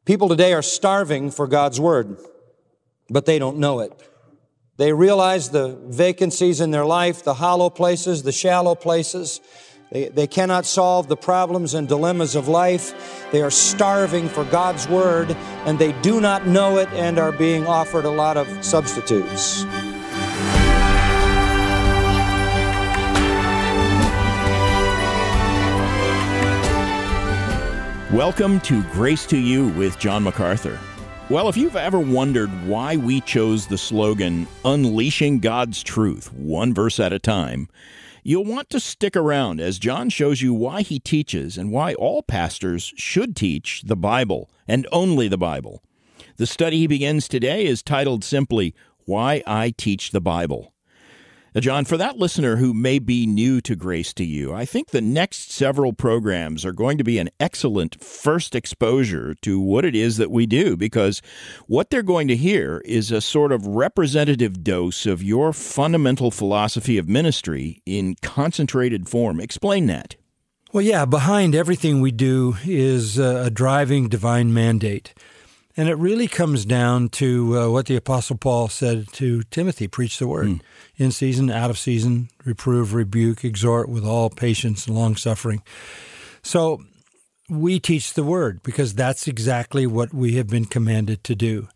People today are starving for God's Word, but they don't know it. They realize the vacancies in their life, the hollow places, the shallow places. They cannot solve the problems and dilemmas of life. They are starving for God's Word, and they do not know it and are being offered a lot of substitutes. Welcome to Grace to You with John MacArthur. Well, if you've ever wondered why we chose the slogan, Unleashing God's Truth, one verse at a time, you'll want to stick around as John shows you why he teaches and why all pastors should teach the Bible and only the Bible. The study he begins today is titled simply, Why I Teach the Bible. Now, John, for that listener who may be new to Grace to You, I think the next several programs are going to be an excellent first exposure to what it is that we do, because what they're going to hear is a sort of representative dose of your fundamental philosophy of ministry in concentrated form. Explain that. Well, yeah, behind everything we do is a driving divine mandate. And it really comes down to what the Apostle Paul said to Timothy, preach the word. In season, out of season, reprove, rebuke, exhort with all patience and long-suffering. So we teach the word because that's exactly what we have been commanded to do.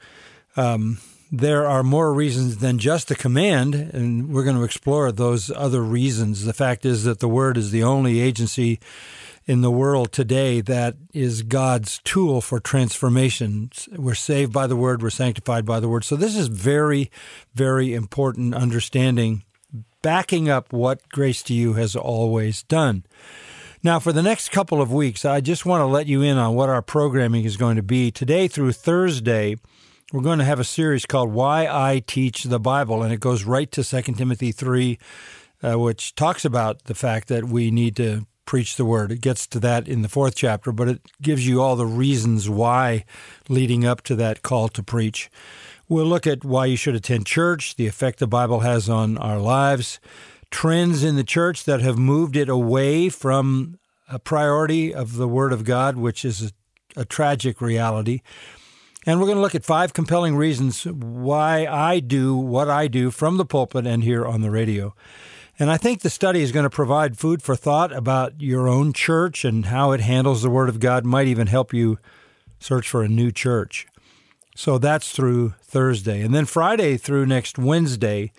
There are more reasons than just a command, and we're going to explore those other reasons. The fact is that the word is the only agency in the world today that is God's tool for transformation. We're saved by the Word. We're sanctified by the Word. So this is very, very important understanding, backing up what Grace to You has always done. Now, for the next couple of weeks, I just want to let you in on what our programming is going to be. Today through Thursday, we're going to have a series called Why I Teach the Bible, and it goes right to 2 Timothy 3, which talks about the fact that we need to preach the word. It gets to that in the 4th chapter, but it gives you all the reasons why leading up to that call to preach. We'll look at why you should attend church, the effect the Bible has on our lives, trends in the church that have moved it away from a priority of the Word of God, which is a tragic reality. And we're going to look at 5 compelling reasons why I do what I do from the pulpit and here on the radio. And I think the study is going to provide food for thought about your own church and how it handles the Word of God, might even help you search for a new church. So that's through Thursday. And then Friday through next Wednesday,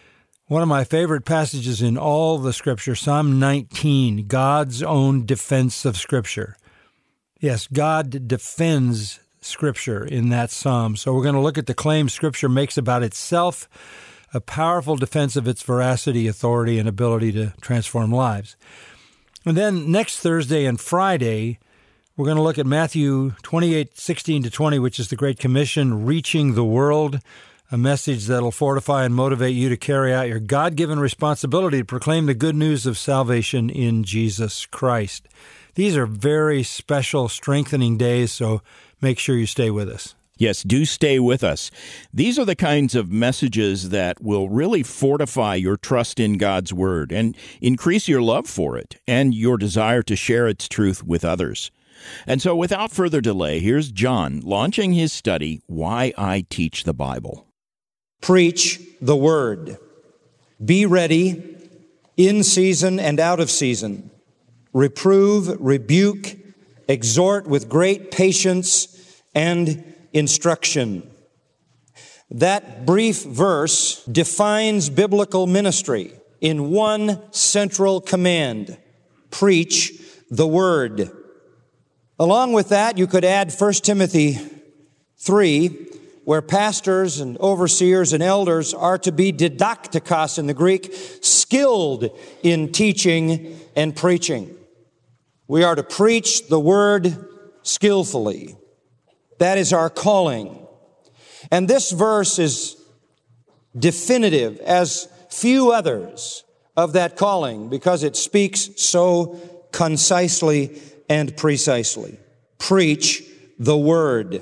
one of my favorite passages in all the Scripture, Psalm 19, God's own defense of Scripture. Yes, God defends Scripture in that psalm. So we're going to look at the claims Scripture makes about itself, a powerful defense of its veracity, authority, and ability to transform lives. And then next Thursday and Friday, we're going to look at Matthew 28:16-20, which is the Great Commission, reaching the world, a message that will fortify and motivate you to carry out your God-given responsibility to proclaim the good news of salvation in Jesus Christ. These are very special, strengthening days, so make sure you stay with us. Yes, do stay with us. These are the kinds of messages that will really fortify your trust in God's Word and increase your love for it and your desire to share its truth with others. And so without further delay, here's John launching his study, Why I Teach the Bible. Preach the Word. Be ready, in season and out of season. Reprove, rebuke, exhort with great patience and instruction. That brief verse defines biblical ministry in one central command: preach the Word. Along with that, you could add 1 Timothy 3, where pastors and overseers and elders are to be didaktikos in the Greek, skilled in teaching and preaching. We are to preach the Word skillfully. That is our calling. And this verse is definitive as few others of that calling because it speaks so concisely and precisely. Preach the Word.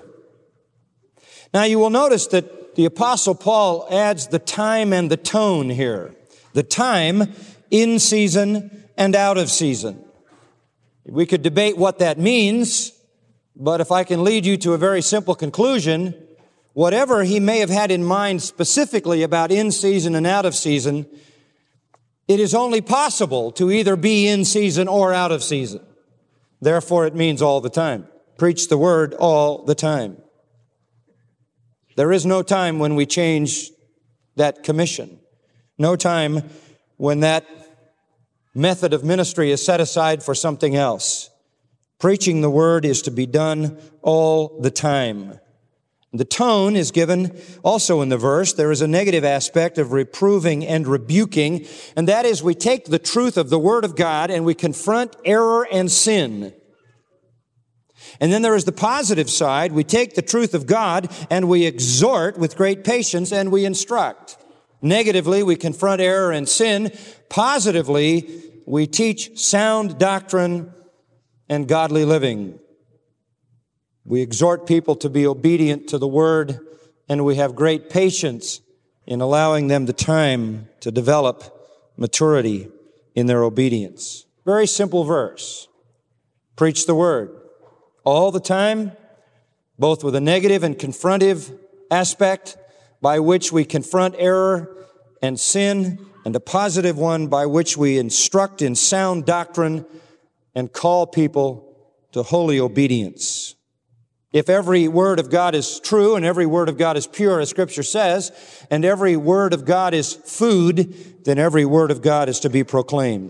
Now you will notice that the Apostle Paul adds the time and the tone here. The time, in season and out of season. We could debate what that means. But if I can lead you to a very simple conclusion, whatever he may have had in mind specifically about in season and out of season, it is only possible to either be in season or out of season. Therefore, it means all the time. Preach the word all the time. There is no time when we change that commission. No time when that method of ministry is set aside for something else. Preaching the word is to be done all the time. The tone is given also in the verse. There is a negative aspect of reproving and rebuking, and that is we take the truth of the Word of God and we confront error and sin. And then there is the positive side. We take the truth of God and we exhort with great patience and we instruct. Negatively, we confront error and sin. Positively, we teach sound doctrine and godly living. We exhort people to be obedient to the Word, and we have great patience in allowing them the time to develop maturity in their obedience. Very simple verse. Preach the Word all the time, both with a negative and confrontive aspect by which we confront error and sin, and a positive one by which we instruct in sound doctrine and call people to holy obedience. If every word of God is true and every word of God is pure, as Scripture says, and every word of God is food, then every word of God is to be proclaimed.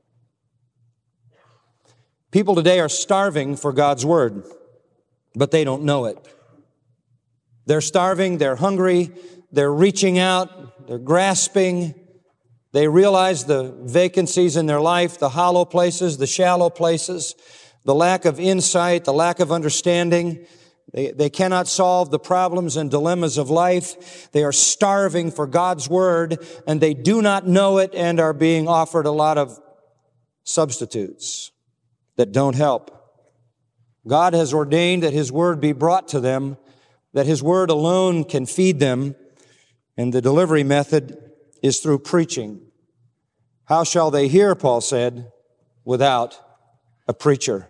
People today are starving for God's word, but they don't know it. They're starving, they're hungry, they're reaching out, they're grasping. They realize the vacancies in their life, the hollow places, the shallow places, the lack of insight, the lack of understanding. They cannot solve the problems and dilemmas of life. They are starving for God's word, and they do not know it and are being offered a lot of substitutes that don't help. God has ordained that His word be brought to them, that His word alone can feed them, and the delivery method is through preaching. How shall they hear, Paul said, without a preacher?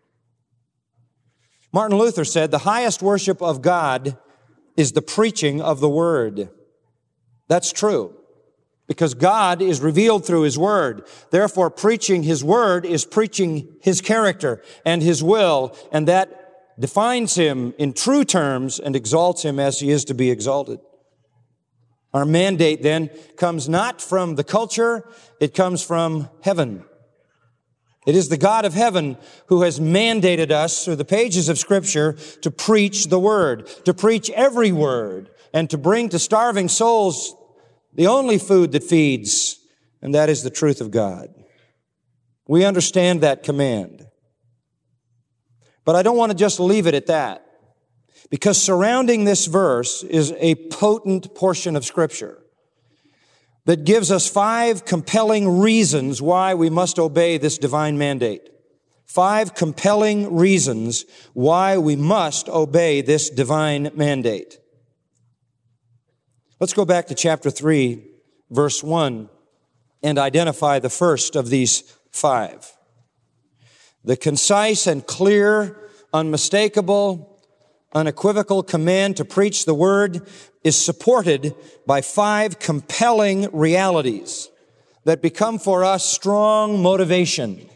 Martin Luther said, the highest worship of God is the preaching of the Word. That's true, because God is revealed through His Word. Therefore, preaching His Word is preaching His character and His will, and that defines Him in true terms and exalts Him as He is to be exalted. Our mandate then comes not from the culture, it comes from heaven. It is the God of heaven who has mandated us through the pages of Scripture to preach the Word, to preach every word, and to bring to starving souls the only food that feeds, and that is the truth of God. We understand that command. But I don't want to just leave it at that, because surrounding this verse is a potent portion of Scripture that gives us 5 compelling reasons why we must obey this divine mandate. 5 compelling reasons why we must obey this divine mandate. Let's go back to chapter 3, verse 1, and identify the first of these 5. The concise and clear, unmistakable, unequivocal command to preach the word is supported by 5 compelling realities that become for us strong motivation.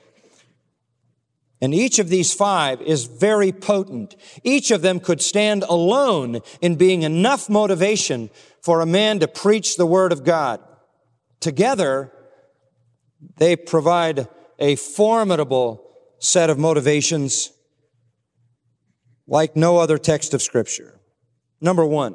And each of these 5 is very potent. Each of them could stand alone in being enough motivation for a man to preach the Word of God. Together, they provide a formidable set of motivations like no other text of Scripture. Number 1,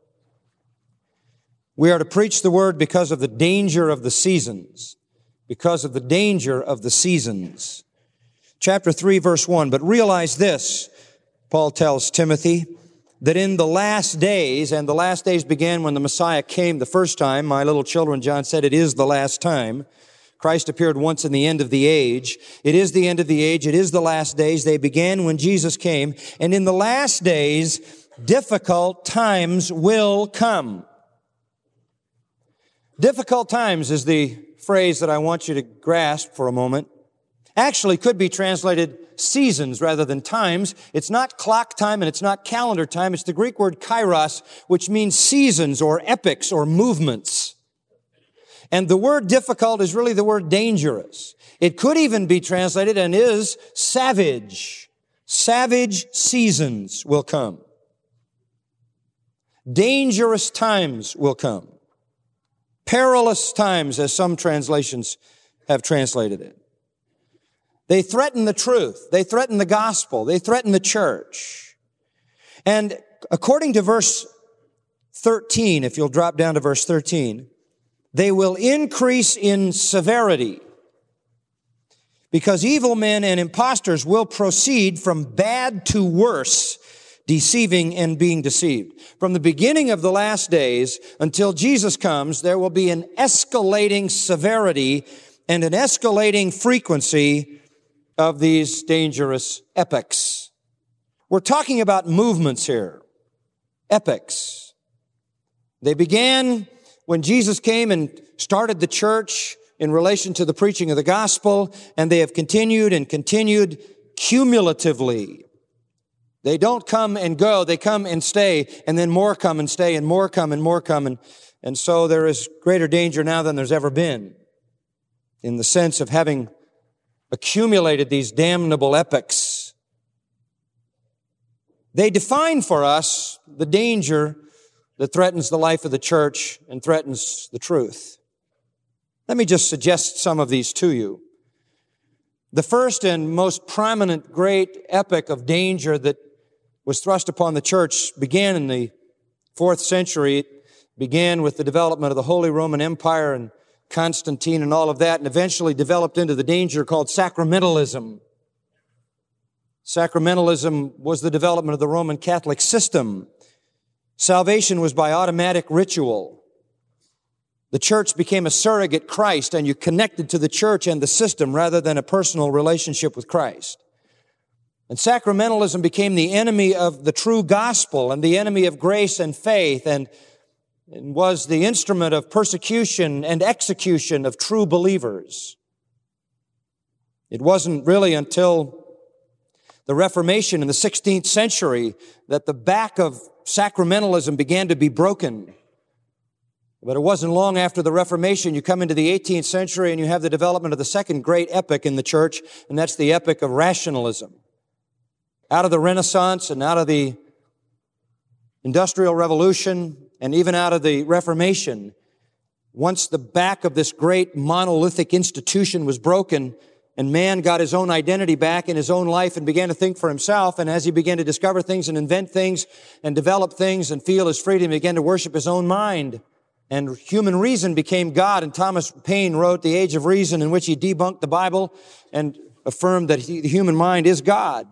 we are to preach the Word because of the danger of the seasons. Because of the danger of the seasons. Chapter 3, verse 1, but realize this, Paul tells Timothy, that in the last days, and the last days began when the Messiah came the first time, my little children, John said, it is the last time. Christ appeared once in the end of the age. It is the end of the age. It is the last days. They began when Jesus came. And in the last days, difficult times will come. Difficult times is the phrase that I want you to grasp for a moment. actually could be translated seasons rather than times. It's not clock time and it's not calendar time. It's the Greek word kairos, which means seasons or epochs or movements. And the word difficult is really the word dangerous. It could even be translated and is savage. Savage seasons will come. Dangerous times will come. Perilous times, as some translations have translated it. They threaten the truth. They threaten the gospel. They threaten the church. And according to verse 13, if you'll drop down to verse 13, they will increase in severity because evil men and impostors will proceed from bad to worse, deceiving and being deceived. From the beginning of the last days until Jesus comes, there will be an escalating severity and an escalating frequency of these dangerous epochs. We're talking about movements here. Epochs. They began when Jesus came and started the church in relation to the preaching of the gospel, and they have continued and continued cumulatively. They don't come and go, they come and stay, and then more come and stay, and more come and more come. And so there is greater danger now than there's ever been in the sense of having accumulated these damnable epochs. They define for us the danger that threatens the life of the church and threatens the truth. Let me just suggest some of these to you. The first and most prominent great epoch of danger that was thrust upon the church began in the 4th century. It began with the development of the Holy Roman Empire and Constantine and all of that, and eventually developed into the danger called sacramentalism. Sacramentalism was the development of the Roman Catholic system. Salvation was by automatic ritual. The church became a surrogate Christ, and you connected to the church and the system rather than a personal relationship with Christ. And sacramentalism became the enemy of the true gospel and the enemy of grace and faith, and was the instrument of persecution and execution of true believers. It wasn't really until the Reformation in the 16th century that the back of sacramentalism began to be broken. But it wasn't long after the Reformation, you come into the 18th century and you have the development of the second great epoch in the church, and that's the epoch of rationalism. Out of the Renaissance and out of the Industrial Revolution and even out of the Reformation, once the back of this great monolithic institution was broken and man got his own identity back in his own life and began to think for himself, and as he began to discover things and invent things and develop things and feel his freedom, he began to worship his own mind. And human reason became God, and Thomas Paine wrote The Age of Reason, in which he debunked the Bible and affirmed that the human mind is God.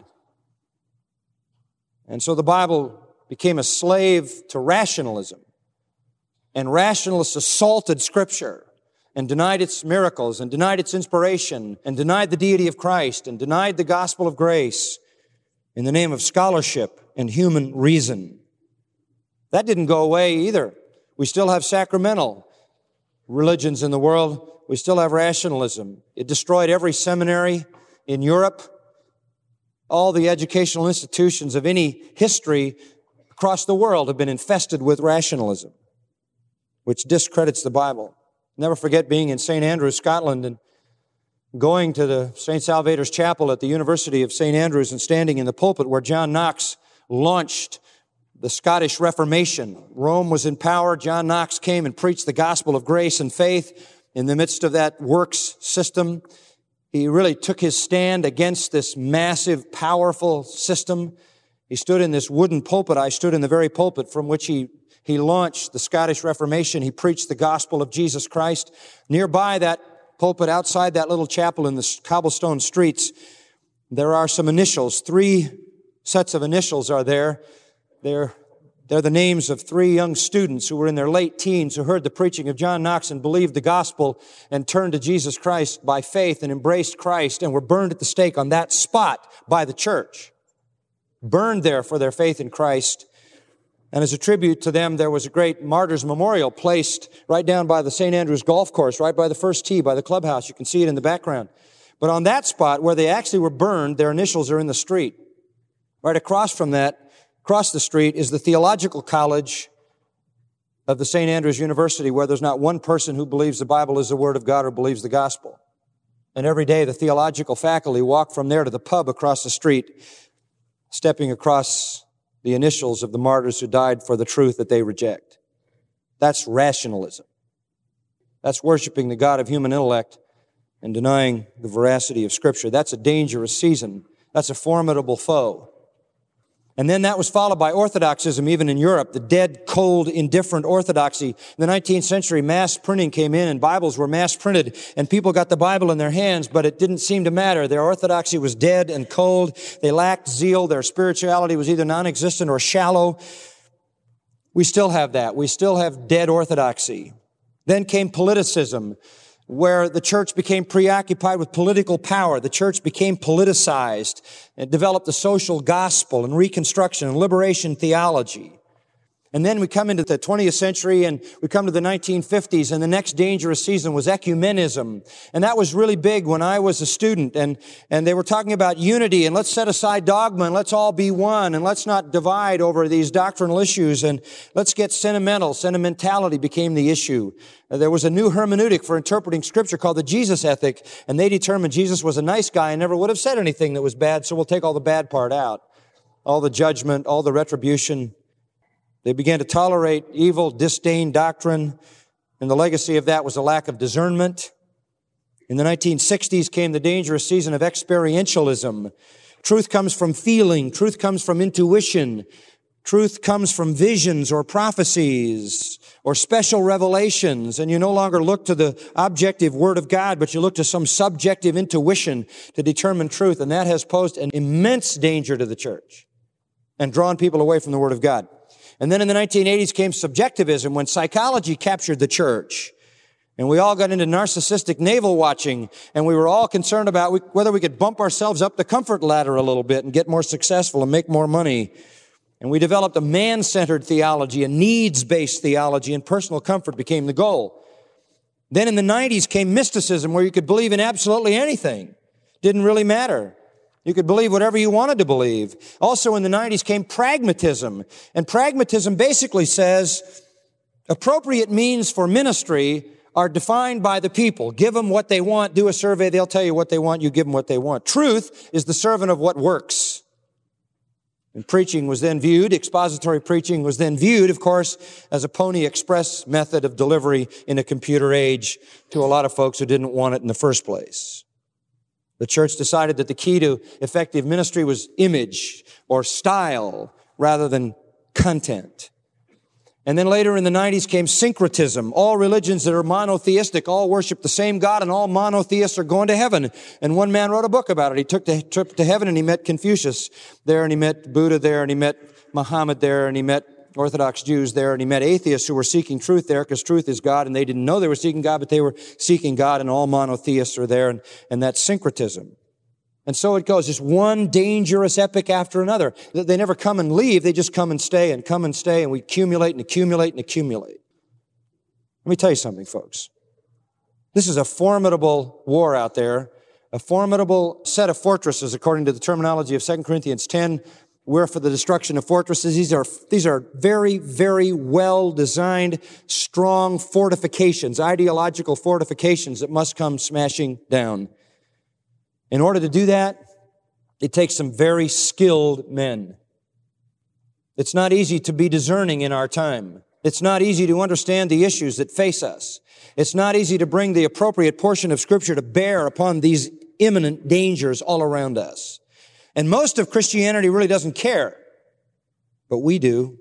And so the Bible became a slave to rationalism. And rationalists assaulted Scripture and denied its miracles and denied its inspiration and denied the deity of Christ and denied the gospel of grace in the name of scholarship and human reason. That didn't go away either. We still have sacramental religions in the world. We still have rationalism. It destroyed every seminary in Europe. All the educational institutions of any history across the world have been infested with rationalism, which discredits the Bible. Never forget being in St. Andrews, Scotland, and going to the St. Salvator's Chapel at the University of St. Andrews and standing in the pulpit where John Knox launched the Scottish Reformation. Rome was in power. John Knox came and preached the gospel of grace and faith in the midst of that works system. He really took his stand against this massive, powerful system. He stood in this wooden pulpit. I stood in the very pulpit from which he launched the Scottish Reformation. He preached the gospel of Jesus Christ. Nearby that pulpit, outside that little chapel in the cobblestone streets, there are some initials. 3 sets of initials are there. They're the names of 3 young students who were in their late teens who heard the preaching of John Knox and believed the gospel and turned to Jesus Christ by faith and embraced Christ and were burned at the stake on that spot by the church. Burned there for their faith in Christ. And as a tribute to them, there was a great martyrs memorial placed right down by the St. Andrews golf course, right by the first tee, by the clubhouse. You can see it in the background. But on that spot where they actually were burned, their initials are in the street. Right across from that, across the street, is the Theological College of the St. Andrews University, where there's not one person who believes the Bible is the Word of God or believes the gospel. And every day the theological faculty walk from there to the pub across the street, stepping across the initials of the martyrs who died for the truth that they reject. That's rationalism. That's worshiping the God of human intellect and denying the veracity of Scripture. That's a dangerous season. That's a formidable foe. And then that was followed by orthodoxism, even in Europe, the dead, cold, indifferent orthodoxy. In the 19th century, mass printing came in and Bibles were mass printed and people got the Bible in their hands, but it didn't seem to matter. Their orthodoxy was dead and cold. They lacked zeal. Their spirituality was either non-existent or shallow. We still have that. We still have dead orthodoxy. Then came politicism, where the church became preoccupied with political power. The church became politicized. It developed the social gospel and Reconstruction and liberation theology. And then we come into the 20th century and we come to the 1950s, and the next dangerous season was ecumenism. And that was really big when I was a student, and they were talking about unity, and let's set aside dogma and let's all be one, and let's not divide over these doctrinal issues, and let's get sentimental. Sentimentality became the issue. There was a new hermeneutic for interpreting Scripture called the Jesus ethic, and they determined Jesus was a nice guy and never would have said anything that was bad, so we'll take all the bad part out. All the judgment, all the retribution. They began to tolerate evil, disdain doctrine, and the legacy of that was a lack of discernment. In the 1960s came the dangerous season of experientialism. Truth comes from feeling. Truth comes from intuition. Truth comes from visions or prophecies or special revelations, and you no longer look to the objective Word of God, but you look to some subjective intuition to determine truth, and that has posed an immense danger to the church and drawn people away from the Word of God. And then in the 1980s came subjectivism, when psychology captured the church. And we all got into narcissistic navel watching, and we were all concerned about whether we could bump ourselves up the comfort ladder a little bit and get more successful and make more money. And we developed a man-centered theology, a needs-based theology, and personal comfort became the goal. Then in the 90s came mysticism, where you could believe in absolutely anything. Didn't really matter. You could believe whatever you wanted to believe. Also in the 90s came pragmatism. And pragmatism basically says appropriate means for ministry are defined by the people. Give them what they want. Do a survey. They'll tell you what they want. You give them what they want. Truth is the servant of what works. And preaching was then viewed, expository preaching was then viewed, of course, as a Pony Express method of delivery in a computer age to a lot of folks who didn't want it in the first place. The church decided that the key to effective ministry was image or style rather than content. And then later in the 90s came syncretism. All religions that are monotheistic all worship the same God, and all monotheists are going to heaven. And one man wrote a book about it. He took the trip to heaven and he met Confucius there, and he met Buddha there, and he met Muhammad there, and he met Orthodox Jews there, and he met atheists who were seeking truth there, because truth is God, and they didn't know they were seeking God, but they were seeking God, and all monotheists are there, and that's syncretism. And so it goes, just one dangerous epic after another. They never come and leave, they just come and stay, and we accumulate and accumulate and accumulate. Let me tell you something, folks. This is a formidable war out there, a formidable set of fortresses, according to the terminology of 2 Corinthians 10. We're for the destruction of fortresses. These are very, very well-designed, strong fortifications, ideological fortifications that must come smashing down. In order to do that, it takes some very skilled men. It's not easy to be discerning in our time. It's not easy to understand the issues that face us. It's not easy to bring the appropriate portion of Scripture to bear upon these imminent dangers all around us. And most of Christianity really doesn't care, but we do.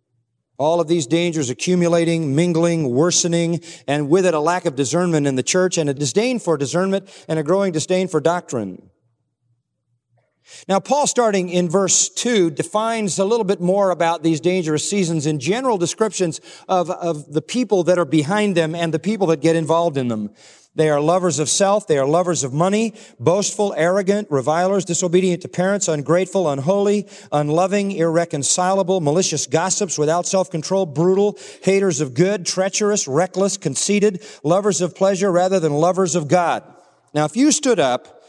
All of these dangers accumulating, mingling, worsening, and with it a lack of discernment in the church, and a disdain for discernment, and a growing disdain for doctrine. Now, Paul, starting in verse 2, defines a little bit more about these dangerous seasons in general descriptions of the people that are behind them and the people that get involved in them. They are lovers of self. They are lovers of money, boastful, arrogant, revilers, disobedient to parents, ungrateful, unholy, unloving, irreconcilable, malicious gossips, without self-control, brutal, haters of good, treacherous, reckless, conceited, lovers of pleasure rather than lovers of God. Now, if you stood up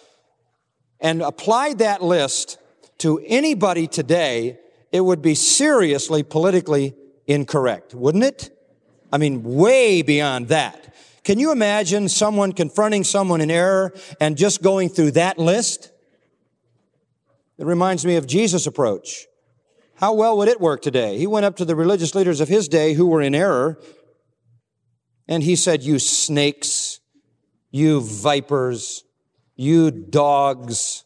and applied that list to anybody today, it would be seriously politically incorrect, wouldn't it? I mean, way beyond that. Can you imagine someone confronting someone in error and just going through that list? It reminds me of Jesus' approach. How well would it work today? He went up to the religious leaders of his day who were in error, and he said, "You snakes, you vipers, you dogs,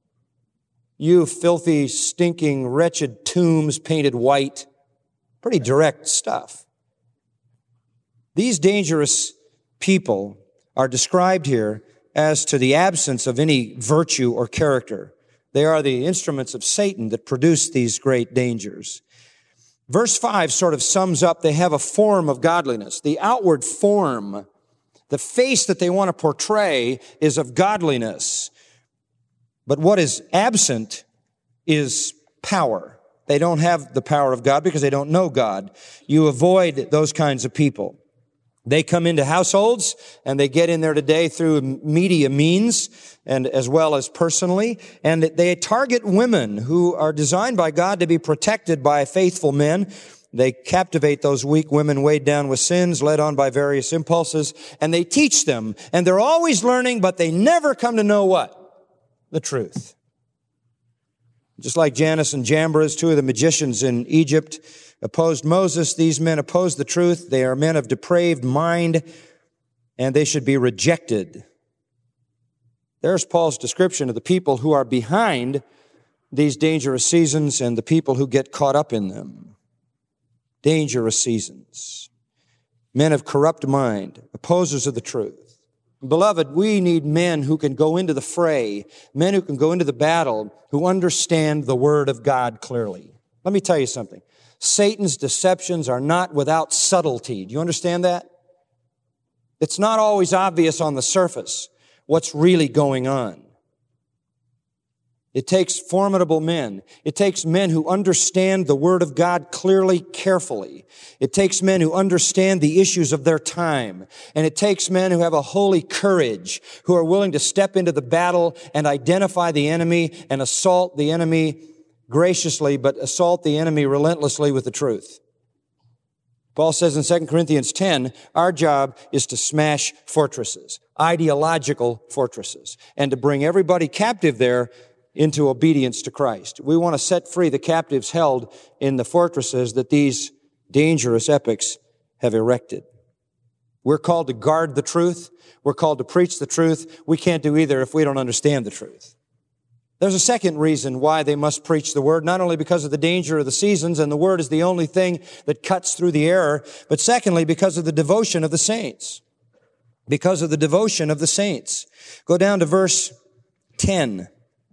you filthy, stinking, wretched tombs painted white." Pretty direct stuff. These dangerous people are described here as to the absence of any virtue or character. They are the instruments of Satan that produce these great dangers. Verse 5 sort of sums up, they have a form of godliness. The outward form, the face that they want to portray is of godliness. But what is absent is power. They don't have the power of God because they don't know God. You avoid those kinds of people. They come into households, and they get in there today through media means and as well as personally, and they target women who are designed by God to be protected by faithful men. They captivate those weak women weighed down with sins, led on by various impulses, and they teach them, and they're always learning, but they never come to know what? The truth. Just like Jannes and Jambres, two of the magicians in Egypt, opposed Moses. These men oppose the truth. They are men of depraved mind, and they should be rejected. There's Paul's description of the people who are behind these dangerous seasons and the people who get caught up in them. Dangerous seasons. Men of corrupt mind, opposers of the truth. Beloved, we need men who can go into the fray, men who can go into the battle, who understand the Word of God clearly. Let me tell you something. Satan's deceptions are not without subtlety. Do you understand that? It's not always obvious on the surface what's really going on. It takes formidable men. It takes men who understand the Word of God clearly, carefully. It takes men who understand the issues of their time. And it takes men who have a holy courage, who are willing to step into the battle and identify the enemy and assault the enemy graciously, but assault the enemy relentlessly with the truth. Paul says in 2 Corinthians 10, our job is to smash fortresses, ideological fortresses, and to bring everybody captive there into obedience to Christ. We want to set free the captives held in the fortresses that these dangerous epochs have erected. We're called to guard the truth. We're called to preach the truth. We can't do either if we don't understand the truth. There's a second reason why they must preach the Word, not only because of the danger of the seasons, and the Word is the only thing that cuts through the error, but secondly, because of the devotion of the saints. Because of the devotion of the saints. Go down to verse 10.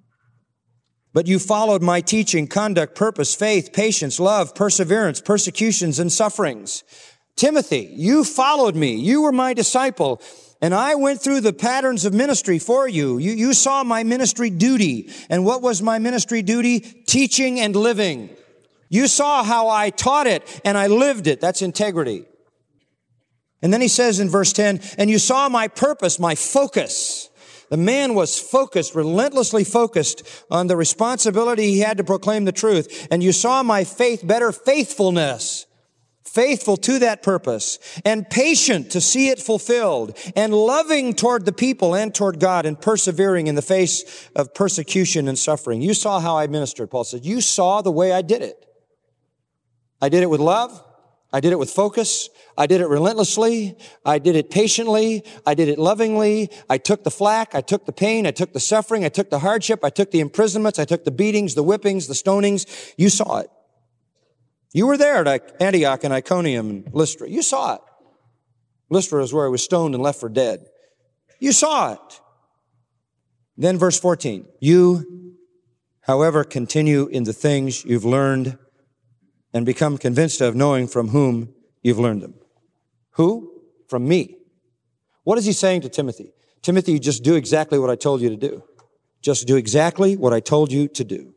But you followed my teaching, conduct, purpose, faith, patience, love, perseverance, persecutions, and sufferings. Timothy, you followed me. You were my disciple. And I went through the patterns of ministry for you. You saw my ministry duty. And what was my ministry duty? Teaching and living. You saw how I taught it and I lived it. That's integrity. And then he says in verse 10, and you saw my purpose, my focus. The man was focused, relentlessly focused on the responsibility he had to proclaim the truth. And you saw my faithfulness, faithful to that purpose, and patient to see it fulfilled, and loving toward the people and toward God, and persevering in the face of persecution and suffering. You saw how I ministered, Paul said. You saw the way I did it. I did it with love. I did it with focus. I did it relentlessly. I did it patiently. I did it lovingly. I took the flack. I took the pain. I took the suffering. I took the hardship. I took the imprisonments. I took the beatings, the whippings, the stonings. You saw it. You were there at Antioch and Iconium and Lystra. You saw it. Lystra is where he was stoned and left for dead. You saw it. Then verse 14. You, however, continue in the things you've learned and become convinced of, knowing from whom you've learned them. Who? From me. What is he saying to Timothy? Timothy, you just do exactly what I told you to do. Just do exactly what I told you to do.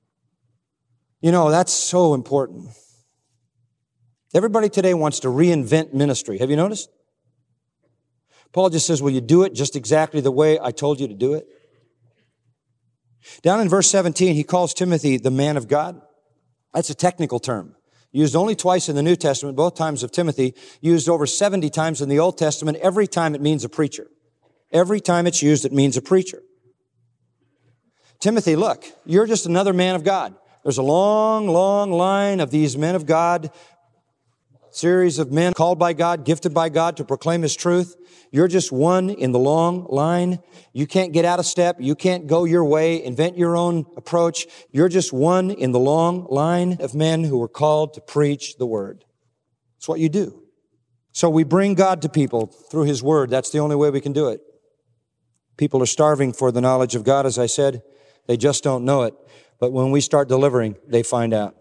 You know, that's so important. Everybody today wants to reinvent ministry. Have you noticed? Paul just says, will you do it just exactly the way I told you to do it? Down in verse 17, he calls Timothy the man of God. That's a technical term. Used only twice in the New Testament, both times of Timothy, used over 70 times in the Old Testament. Every time it means a preacher. Every time it's used, it means a preacher. Timothy, look, you're just another man of God. There's a long, long line of these men of God, series of men called by God, gifted by God to proclaim His truth. You're just one in the long line. You can't get out of step. You can't go your way, invent your own approach. You're just one in the long line of men who were called to preach the Word. That's what you do. So we bring God to people through His Word. That's the only way we can do it. People are starving for the knowledge of God, as I said. They just don't know it. But when we start delivering, they find out.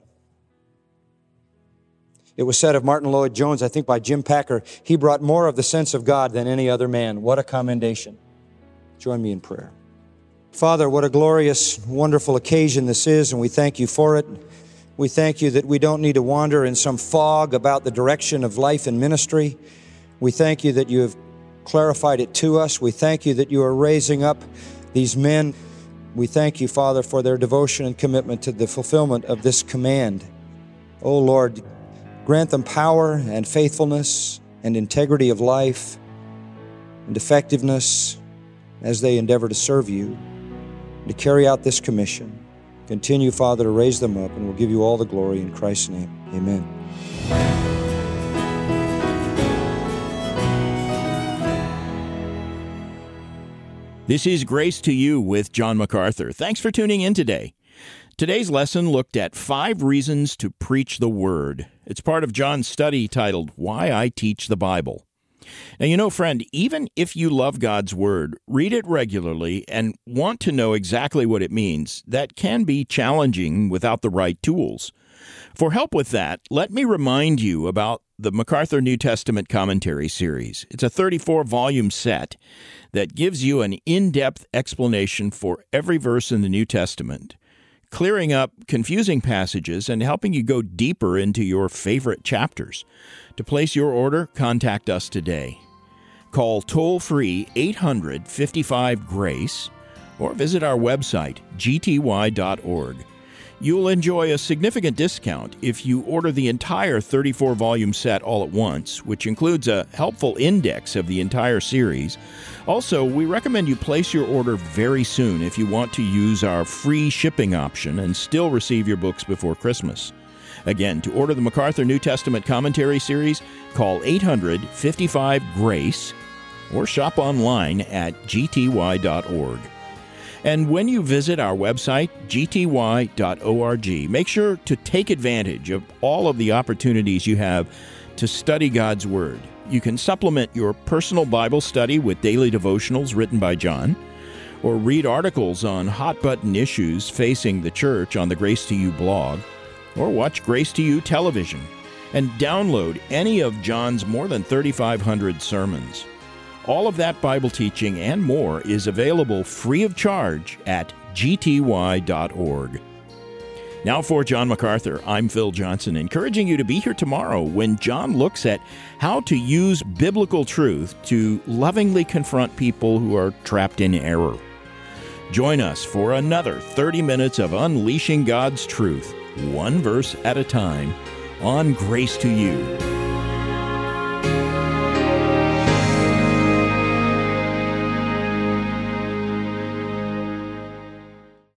It was said of Martin Lloyd-Jones, I think by Jim Packer, he brought more of the sense of God than any other man. What a commendation. Join me in prayer. Father, what a glorious, wonderful occasion this is, and we thank You for it. We thank You that we don't need to wander in some fog about the direction of life and ministry. We thank You that You have clarified it to us. We thank You that You are raising up these men. We thank You, Father, for their devotion and commitment to the fulfillment of this command. Oh, Lord, grant them power and faithfulness and integrity of life and effectiveness as they endeavor to serve You and to carry out this commission. Continue, Father, to raise them up, and we'll give You all the glory in Christ's name. Amen. This is Grace to You with John MacArthur. Thanks for tuning in today. Today's lesson looked at 5 reasons to preach the Word. It's part of John's study titled, Why I Teach the Bible. Now, you know, friend, even if you love God's Word, read it regularly, and want to know exactly what it means, that can be challenging without the right tools. For help with that, let me remind you about the MacArthur New Testament Commentary Series. It's a 34-volume set that gives you an in-depth explanation for every verse in the New Testament, clearing up confusing passages and helping you go deeper into your favorite chapters. To place your order, contact us today. Call toll-free 800-55-GRACE or visit our website, gty.org. You'll enjoy a significant discount if you order the entire 34-volume set all at once, which includes a helpful index of the entire series. Also, we recommend you place your order very soon if you want to use our free shipping option and still receive your books before Christmas. Again, to order the MacArthur New Testament Commentary Series, call 800-55-GRACE or shop online at gty.org. And when you visit our website, gty.org, make sure to take advantage of all of the opportunities you have to study God's Word. You can supplement your personal Bible study with daily devotionals written by John, or read articles on hot-button issues facing the church on the Grace to You blog, or watch Grace to You television, and download any of John's more than 3,500 sermons. All of that Bible teaching and more is available free of charge at gty.org. Now for John MacArthur, I'm Phil Johnson, encouraging you to be here tomorrow when John looks at how to use biblical truth to lovingly confront people who are trapped in error. Join us for another 30 minutes of unleashing God's truth, one verse at a time, on Grace to You.